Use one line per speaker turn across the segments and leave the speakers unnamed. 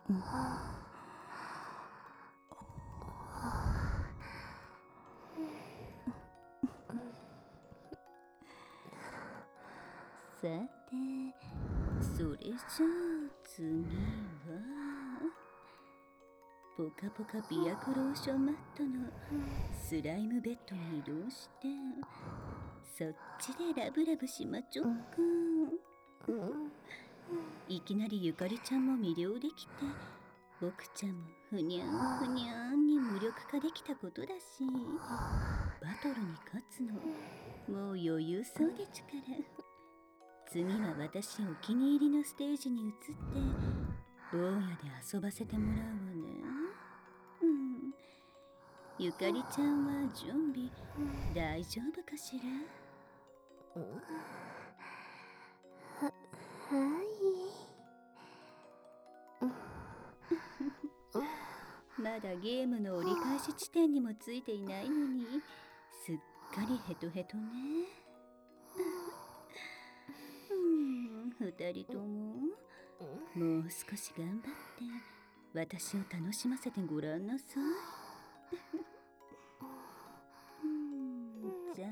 さて、それじゃあ次はポカポカビアクローションマットのスライムベッドに移動して、そっちでラブラブしまちょっか。いきなりゆかりちゃんも魅了できて、僕ちゃんもふにゃんふにゃんに無力化できたことだし、バトルに勝つのもう余裕そうでちゅから。次は私お気に入りのステージに移って坊やで遊ばせてもらうわね。ゆかりちゃんは準備大丈夫かしら？
はい。
まだゲームの折り返し地点にもついていないのに、すっかりヘトヘトね。二人とももう少し頑張って私を楽しませてごらんなさい。じゃあ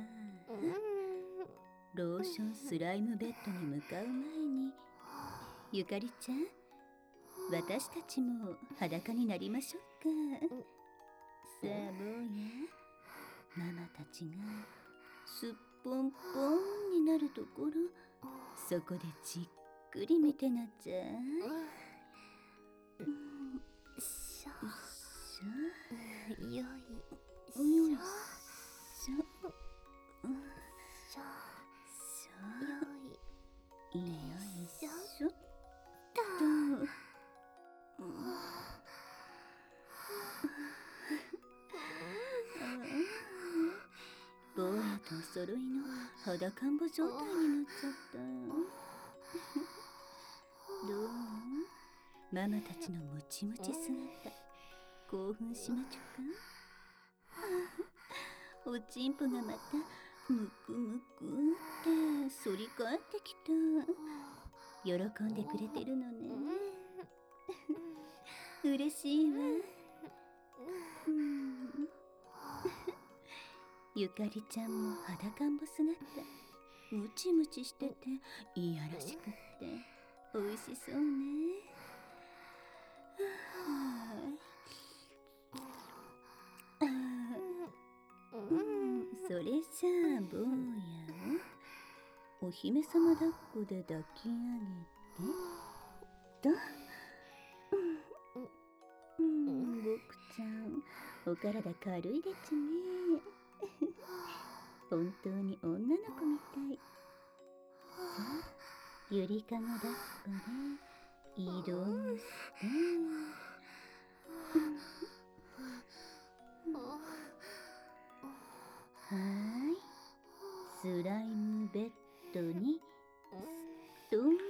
ローションスライムベッドに向かう前に、ゆかりちゃん、私たちも裸になりましょうか。さあ坊や、ママたちがすっぽんぽんになるところ、そこでじっくり見てなちゃい。
しょ
よい
よい
しょよいしょ
しょ
よいしょっと。坊やとお揃いの裸んぼ状態になっちゃった。どう？ママたちのムチムチ姿、興奮しまちょか？おちんぽがまたムクムクって反り返ってきた。喜んでくれてるのね。嬉しいわ。ゆかりちゃんも裸んぼ姿、ムチムチしてていやらしくって美味しそうね。それじゃあ坊やをお姫様抱っこで抱き上げてと。僕ちゃんお体軽いでちゅね。本当に女の子みたい。さあゆりかご抱っこで移動して、スライムベッドにストン。どう？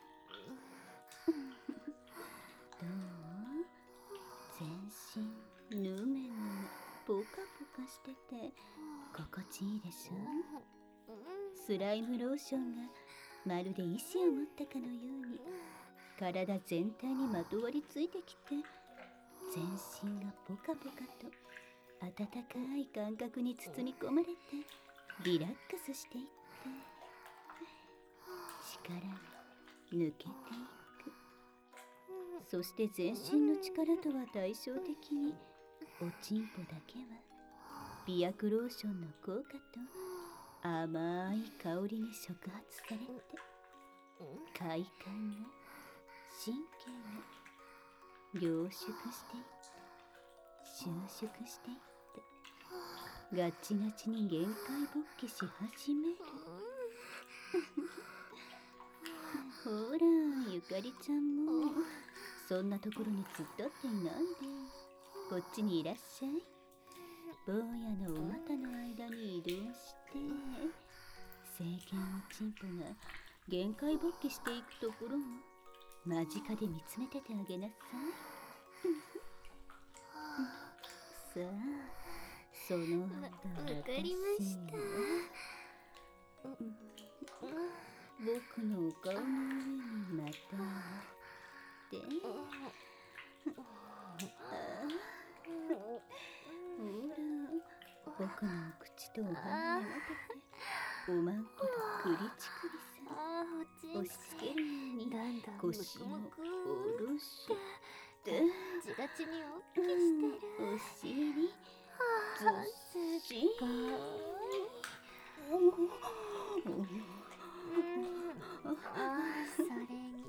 全身ヌメヌメポカポカしてて心地いいでしょ？スライムローションがまるで意志を持ったかのように体全体にまとわりついてきて、全身がポカポカと温かい感覚に包み込まれてリラックスしていって、力が抜けていく。そして全身の力とは対照的におちんぽだけはビアクローションの効果と甘い香りに触発されて、快感が神経が凝縮していって収縮していって、ガチガチに限界勃起し始める。ほらゆかりちゃんもそんなところに突っ立っていないでこっちにいらっしゃい。坊やのお股の間に移動して正弦おちんぽが限界勃起していくところを間近で見つめててあげなさい。さあその後
わかりました。
僕のお顔の上にまたって僕の口とお鼻に持てておまんことクリチクリさ押し付けるように
だんだんむくむく
腰を下ろして
チラチにおっきしてる。
お尻ずっし
すっごい。それに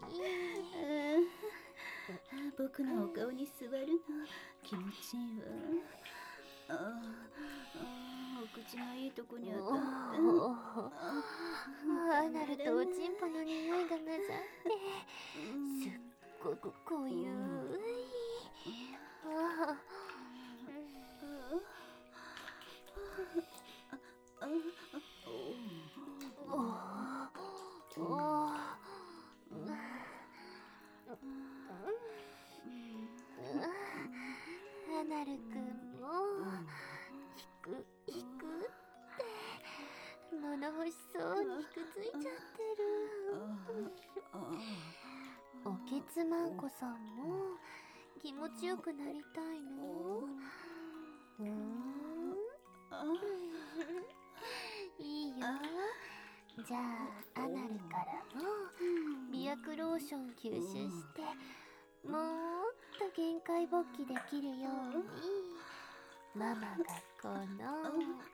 僕のお顔に座るの気持ちいいわ。お口がいいとこに当たった。
アナルとおちんぽの匂いが混ざってすっごく濃ゆい。アナルくんも引くって物欲しそうにくっついちゃってる。おけつまんこさんも気持ちよくなりたいの？いいよ。じゃあアナルからも美薬ローション吸収してもっと限界勃起できるようにママがこの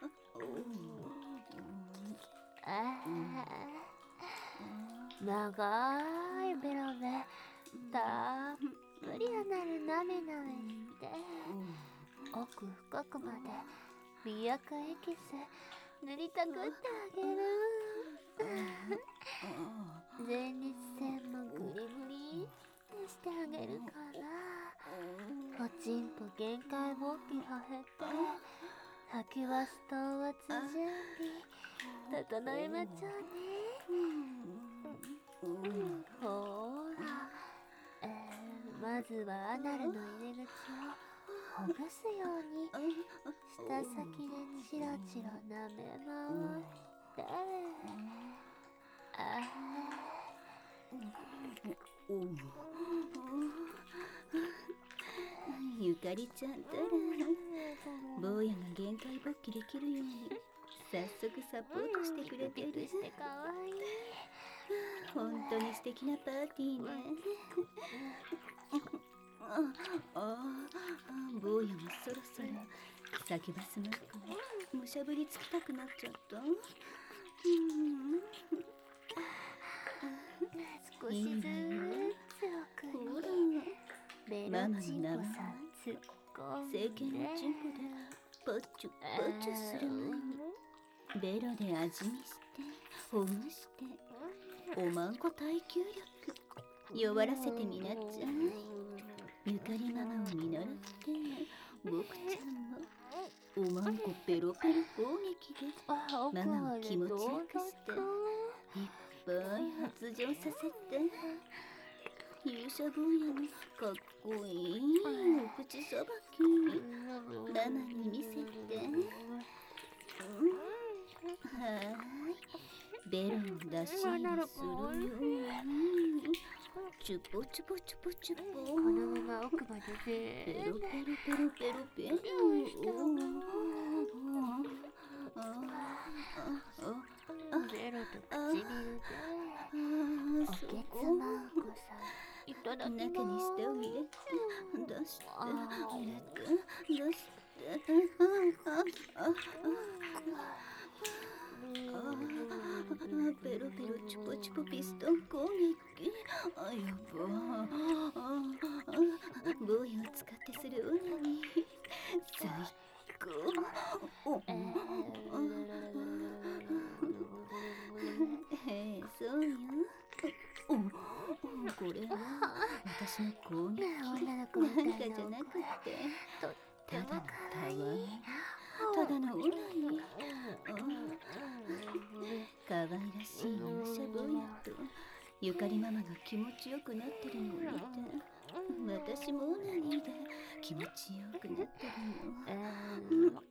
長いベロでたっぷりアナルなめなめして奥深くまで美薬エキス塗りたくってあげる。前立腺もグリグリってしてあげるから、おちんぽ限界勃起させて吐きわすと圧準備整えまちゃうね。ほーら、まずはアナルの入り口をほぐすように舌先でチラチラ舐め回って
ゆかりちゃんったら坊やが限界勃起できるように早速サポートしてくれてる。
してかわいい。
本当に素敵なパーティーね。坊やもそろそろサキュバスマックにむしゃぶりつきたくなっちゃった。
少しずつ奥にベロチンコさん突っ込んで
成形のチンポでパッチュパッチュする前にベロで味見してほぐしておまんこ耐久力弱らせてみなっちゃい。ゆかりママを見習って僕ちゃんもおまんこペロペロ攻撃でママを気持ちよくしていっぱい発情させて勇者坊やのかっこいいお口さばきママに見せて。はーい、ベロを出し入れするようにチュポチュポチュポチュポ
このまま奥まで
ペロペロペロペロペロ
ベロと唇でおけつまんこさんいただきます。
中に舌を入れて出して入れて出してペロペロチュポチュポピストン攻撃。やば坊やを使ってするオナニー最高。そうよ。これは私の攻撃なんかじゃなくてただのたわみただのオナニー。かわいらしい勇者坊やとゆかりママが気持ちよくなってるのを見て私もオナニーで気持ちよくなってるの。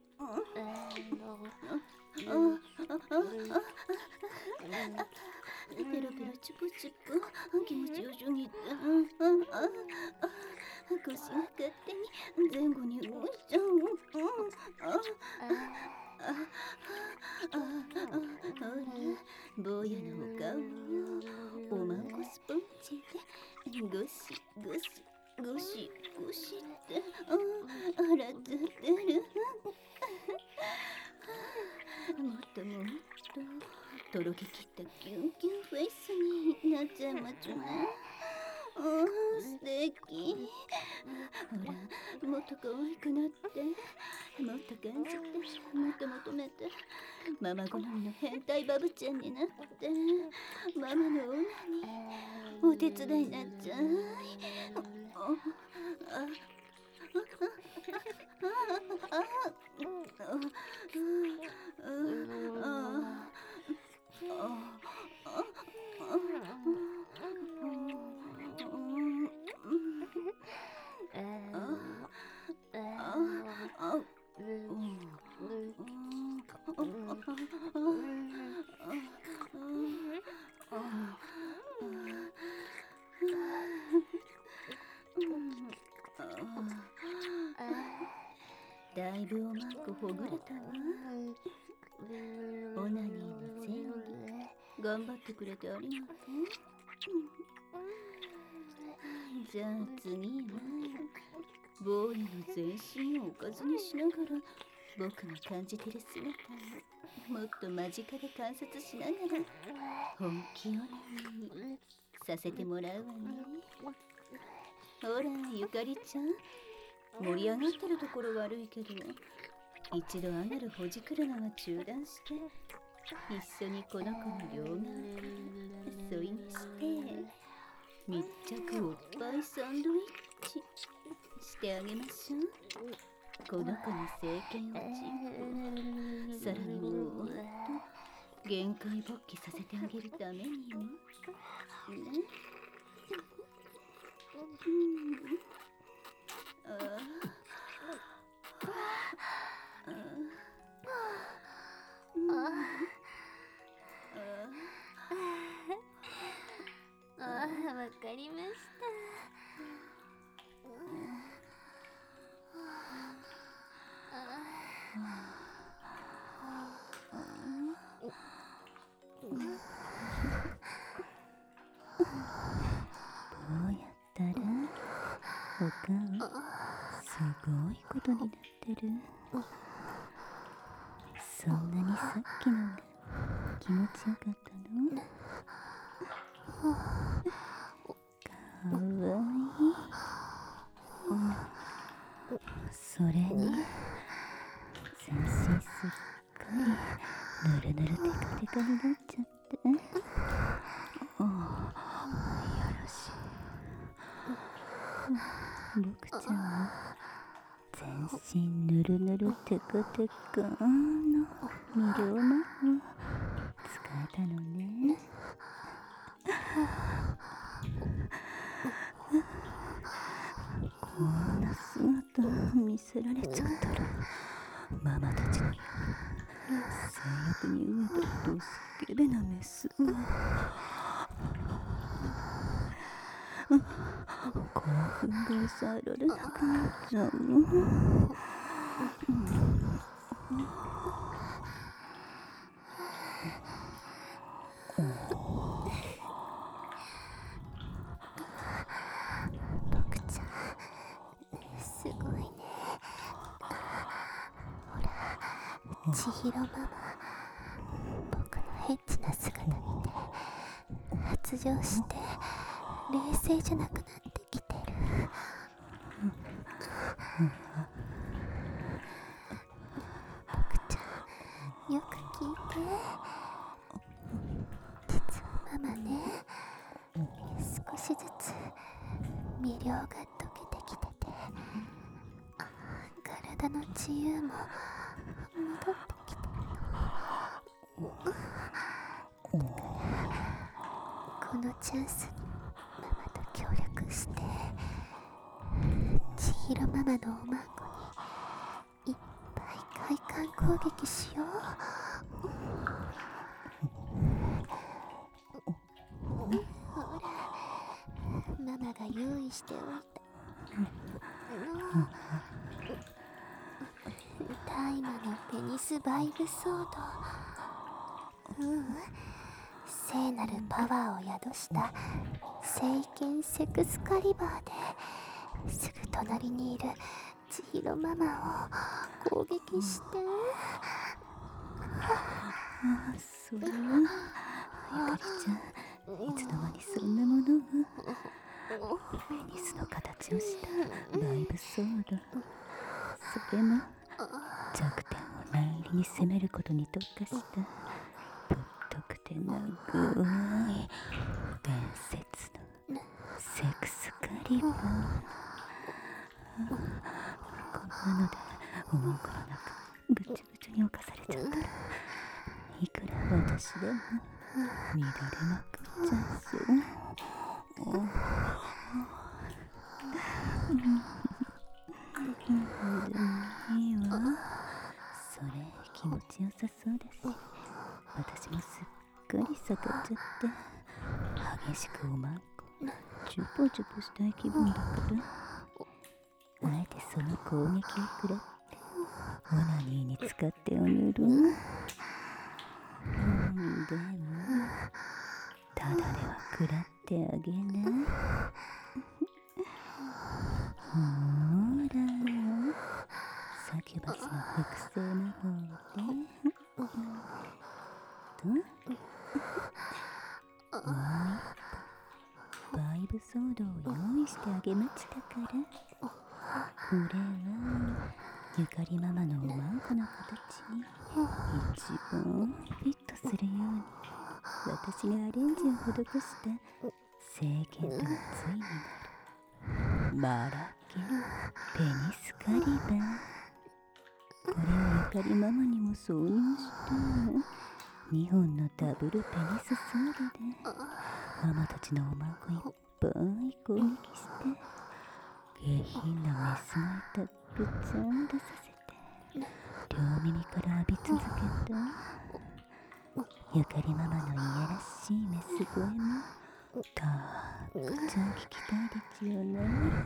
ペロペロチュポチュポ気持ちよすぎて腰が勝手に前後に動いちゃう。ほら、坊やのお顔よ。おまんこスポンジでゴシゴシゴシゴシって洗っちゃってる。もっともっととろけきったキュンキュンフェイスになっちゃいまちゅね。素敵。ほら、もっと可愛くなって、もっと感じて、もっと求めて、ママ好みの変態バブちゃんになって、ママのオーナーにお手伝いになっちゃい。だいぶおまんこほぐれたわ。オナニーの前儀頑張ってくれてありがとう。じゃあ次は坊やの全身をおかずにしながら僕の感じてる姿をもっと間近で観察しながら本気オナニーさせてもらうわね。ほらゆかりちゃん、盛り上がってるところ悪いけど一度アナルほじくるのは中断して一緒にこの子の両側から添い寝して密着おっぱいサンドイッチしてあげましょう。この子に政権をちさらにもっと限界勃起させてあげるためにもね。
わかりました。
どうやったらお顔すごいことになってる。そんなにさっきのが気持ちよかったの？かわいい。それに全身すっかりぬるぬるテカテカになっちゃって、よろしい。ルクちゃんも全身ぬるぬるテカテカの魅了魔法使えたのね。こんな姿見せられちゃったらママたちに性欲に飢えたドスケベなメスが興奮が抑えられなくなっちゃうの。
僕ちゃんすごいね。ほら千尋ママ、僕のヘッチな姿見て発情して冷静じゃなくなってきてる。僕ちゃんよく聞いて。実はママね、少しずつ魅了が解けてきてて、体の自由も戻ってきてるの。このチャンスにママと協力して千尋ママのおまんこにいっぱい快感攻撃しよう。ほらママが用意しておいた大麻のペニスバイブソード。聖なるパワーを宿した聖剣セクスカリバーですぐ隣にいる千尋ママを攻撃して。
そうよ、ゆかりちゃん、いつの間にそんなものが。ペニスの形をしたバイブソード、それも弱点を念入りに攻めることに特化したぶっとくて長い伝説のセクスカリバー。こんなのでおもんこの中ぐちゅぐちゅに侵されちゃうから、いくら私でも乱れまくっちゃうそう。でもいいわ、それ気持ちよさそうだし、私もすっかり盛っちゃって激しくおまんこチュポチュポしたい気分だから、あえてその攻撃を食らってオナニーに使っておぬる。でもただでは食らってあげない。ほーらサキュバスの複製魔法でもう一歩バイブソードを用意してあげましたから、これはゆかりママのおまんこの形に一番フィットするように私がアレンジを施した聖剣とがついになるマラケンペニスカリバー。これをゆかりママにも挿入した2本のダブルペニスソードでママたちのおまんこいっぱい攻撃して下品なメスのたっぷちゃん出させて両耳から浴び続けたゆかりママのいやらしいメス声もたくちゃん聞きたいですよね。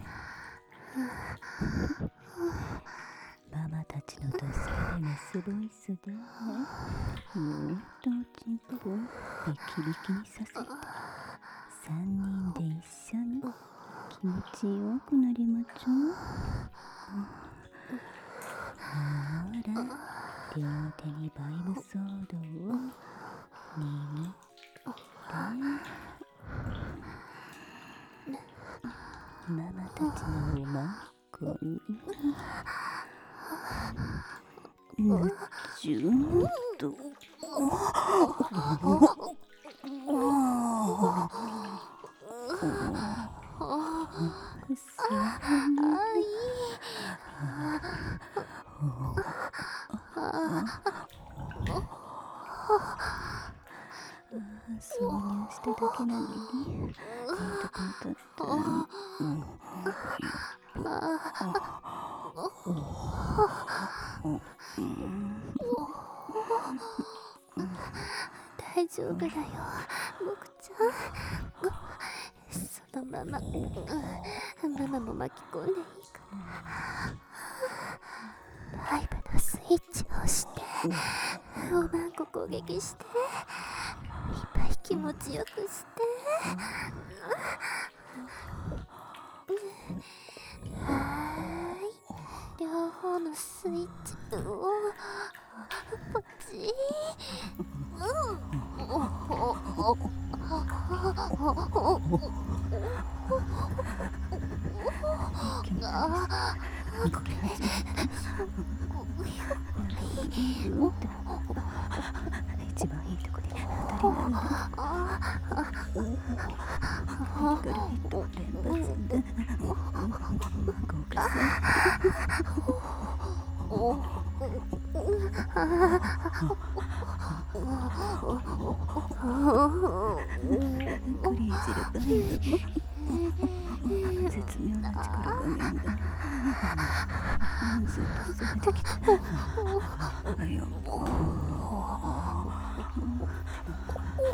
ママたちの助けでメスボイスでもっとおちんぽをビキビキにさせて3人で一緒に気持ちよくなりまちょう。ほら両手にバイブソードを握ってママたちのおまんこにぬちゅんと挿入しただけなのにいいとこだった
大丈夫だよ、僕ちゃん。そのままママも巻き込んでいいから。バイブのスイッチを押しておまんこ攻撃していっぱい気持ちよくして。はーい、両方のスイッチをポチー。
一番いいとこで当たり前クリージルバイブ絶妙な力加減だ。ずっと攻めてきた。体ビク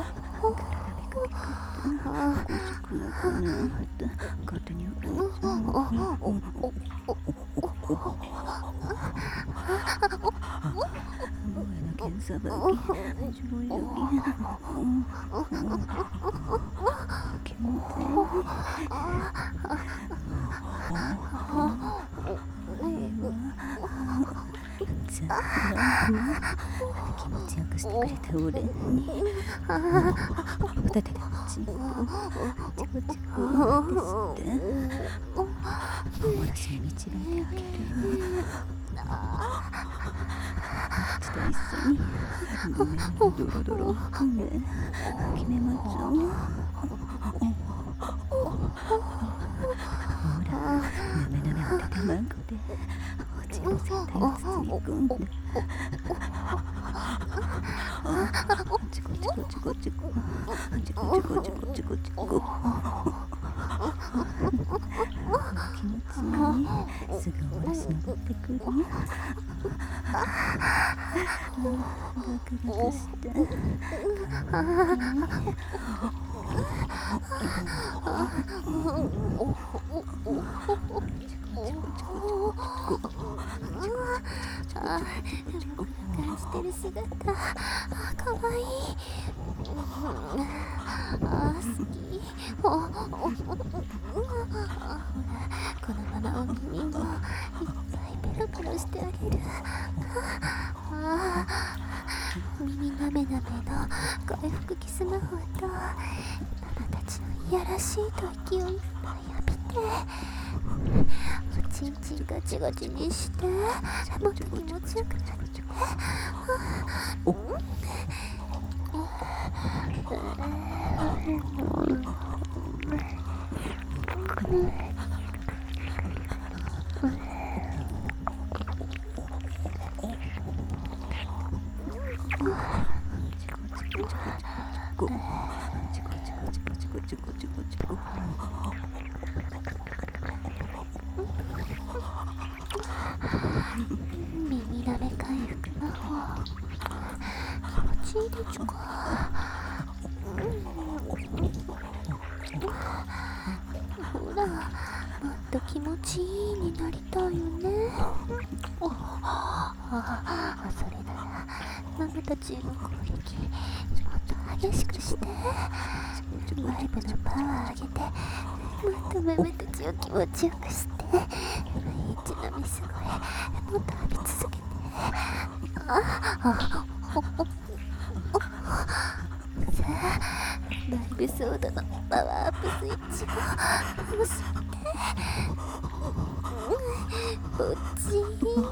ビクって5色の粉勝手に受けちゃう。 気持ちよくしてくれた俺にお手でチンコをチコチコってして私に導いてあげる。私と一緒に胸をドロドロ含んで決めましょう。ほら、なめなめお手でマンコでおちんぽ全体を包み込んでチコチコチコチコチコチコチコチコチコ気持ちいい。すぐお足登ってくる。ガクガクして
感じてる姿かわいい。好き。このままお耳もいっぱいペロペロしてあげる。耳なめなめの回復キス魔法とママたちのいやらしい吐息をいっぱい浴びて、おちんちんガチガチにしてもっと気持ちよくなって。耳なめ回復魔法気持ちいいでちゅか。ほら、もっと気持ちいいになりたいよね。それならママたちへの攻撃もっと激しくしてワイブのパワー上げて、もっとママたちを気持ちよくして、毎日のミス声もっと浴び続けて。さあ、ライブソードのパワーアップスイッチを押してポチー。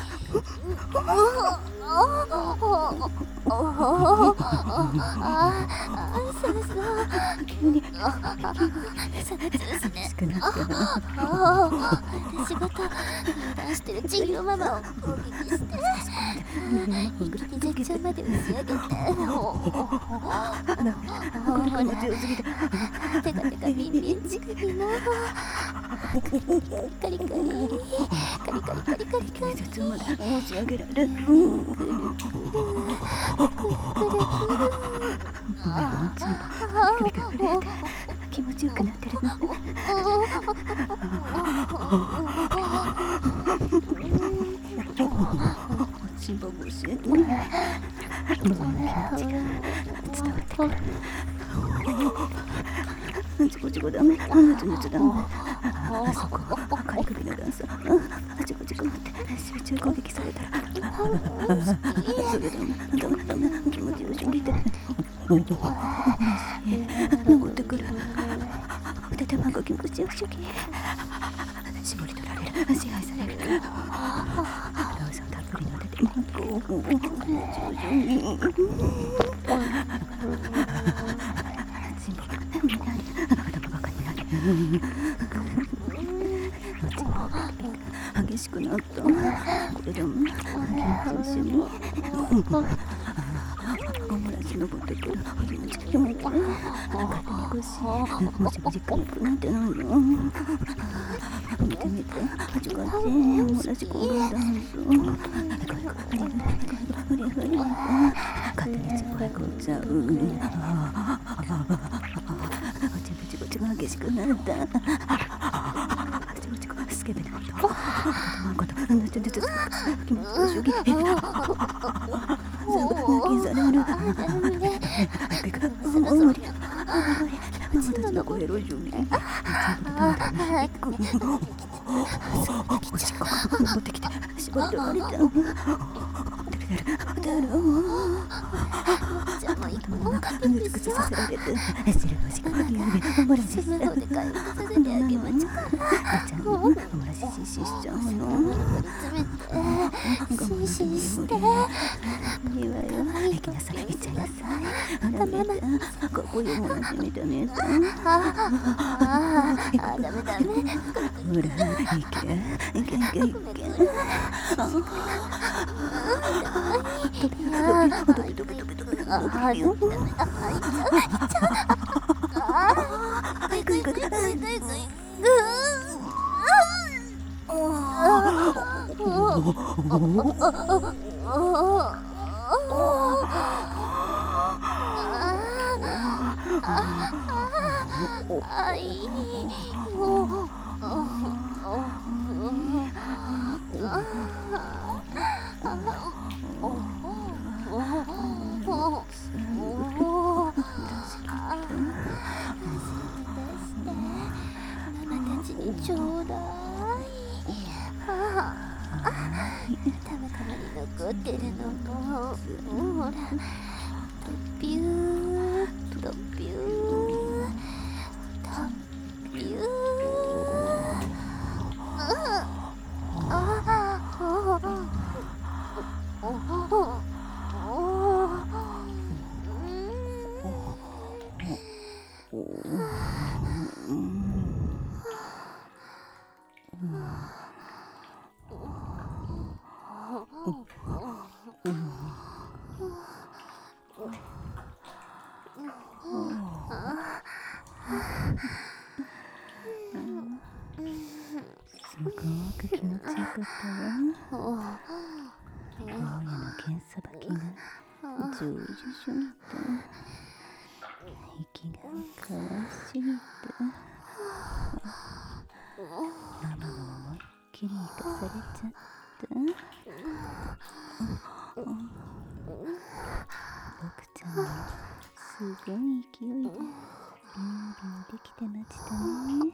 そうそうその調子ね。私ごと油断してる千尋ママを攻撃して一気に絶頂まで押し上げて、テカテカビンビン乳首のカリカリカリカリカリカリカリカリ
絶頂まで押し上げられる。気持ちよくなってるの。おちんぽ越しに僕の気持ちが伝わってくる。チコチコダメ、チムチダメ。あそこ赤い首の段差、チコチコって集中攻撃されたらそれダメ気持ちよすぎて残ってくる。腕玉が気持ちよすぎ、絞り取られる、支配される。ローソンたっぷりの出て激しくなった。これでも気持ち一緒にオムライス登ってくる。気持ちよく勝手に腰もじもじ軽くなってないの。見て見て、カチカチオムライスコールダンスフリフリ勝手に自分がこっちゃう。おちぶちぶちが激しくなった。 助けてくれた。なんかと、気持ちよしぎ。泣きされる。無理。私たちの声エロいじゃん。おしっこ持ってきて、絞っておりちゃう。
じゃあもう一個も
美しさせられて、汁のしか指おもらしし
スマホで回復させてあげまちょか
ちゃんおもらしししちゃうの。
詰めてシーして
いいわよ。行きなさい、行っちゃいなさい。あらめちゃん、かっこいいおもらしみたいね。
ダメ
ほら、いけ。
ちょうだい。たまたまに残ってるのもほら、トッピュートッピュートッピュー。
すごく気持ちよかったわ。今夜の剣さばきが上手すぎて、息がかわいすぎて、ママも思いっきり生かされちゃった。僕ちゃんもすごい勢いでビンビンできてましたね。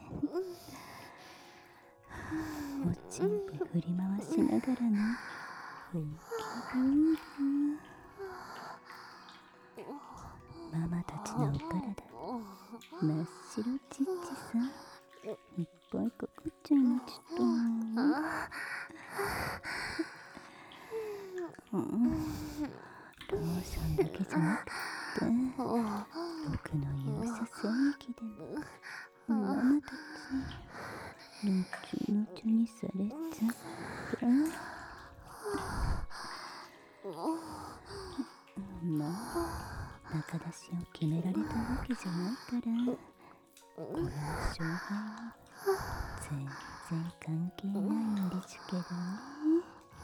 おちんぽ振り回しながらの大きいブーママたちのお体、真っ白ちっちさ、いっぱいかかっちゃいました。ローションだけじゃなくて、僕の勇者戦役でもママたちぬちゅぬちゅにされちゃった。まあ、中出しを決められたわけじゃないから、これの勝敗に全然関係ないんですけどね。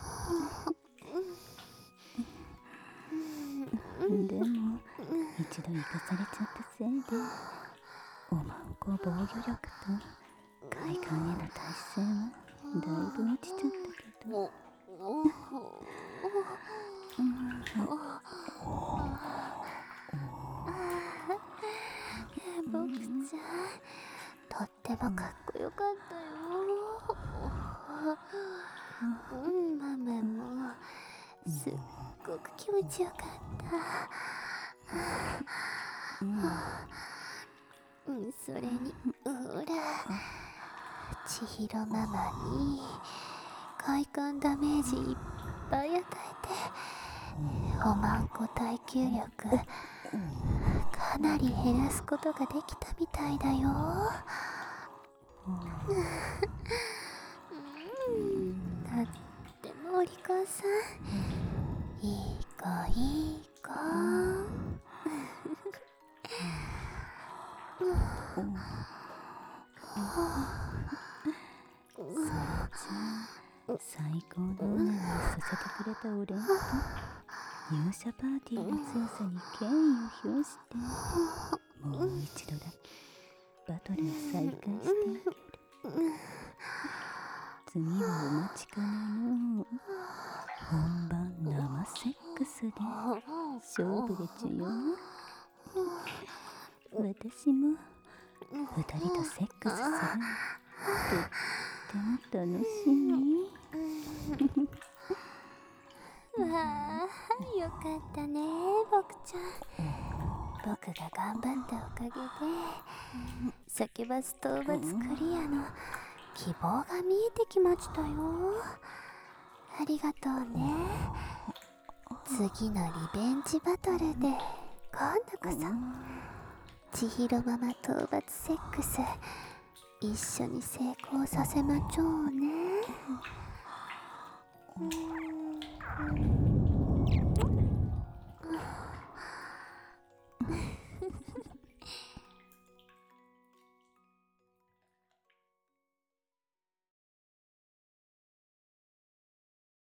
でも一度生かされちゃったせいで、おまんこ防御力と快感への耐性はだいぶ落ちちゃったけど、
僕ちゃん、とってもかっこよかったよ。ママもすっごく気持ちよかった。それにほら、千尋ママに快感ダメージいっぱい与えて、おまんこ耐久力かなり減らすことができたみたいだよ。だって森川さん、いい子いい子。
それじゃあ最高のオナニーさせてくれたお礼と勇者パーティーの強さに敬意を表して、もう一度だけバトルを再開してあげる。 次はお待ちかねの本番生セックスで勝負でちゅよ。私も二人とセックスするのとっても楽しみ。
わあ、よかったね、僕ちゃん。僕が頑張ったおかげでサキュバス討伐クリアの希望が見えてきましたよ。ありがとうね。次のリベンジバトルで今度こそ千尋ママ討伐セックス一緒に成功させまちょうね。